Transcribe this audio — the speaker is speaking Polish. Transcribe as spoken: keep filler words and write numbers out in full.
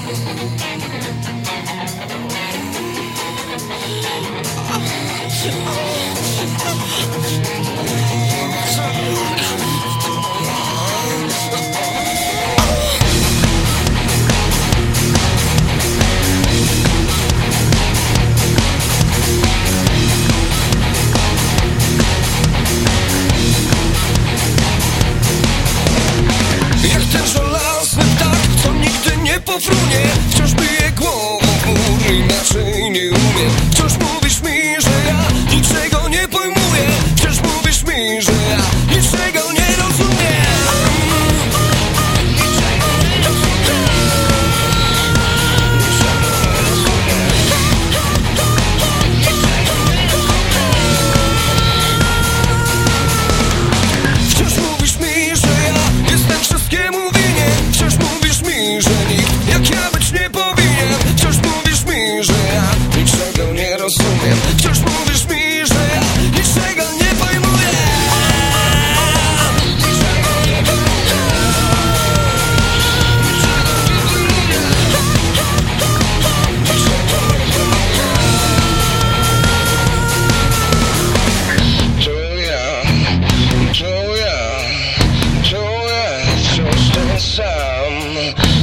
Jak ten żelazny ptak, co nigdy nie powrónie, wciąż bije głową w mur, inaczej nie umiem. Wciąż mówisz mi, że ja niczego nie pojmuję. Wciąż mówisz mi, że ja niczego nie rozumiem. Wciąż mówisz mi, że ja jestem wszystkiemu winien. Wciąż mówisz mi, że nikt jak ja być nie powinien. Wciąż mówisz mi, że ja niczego nie rozumiem. Wciąż mówisz mi, że ja niczego nie pojmuję. Niczego nie pojmuję. To ja, to ja, to ja wciąż ten sam.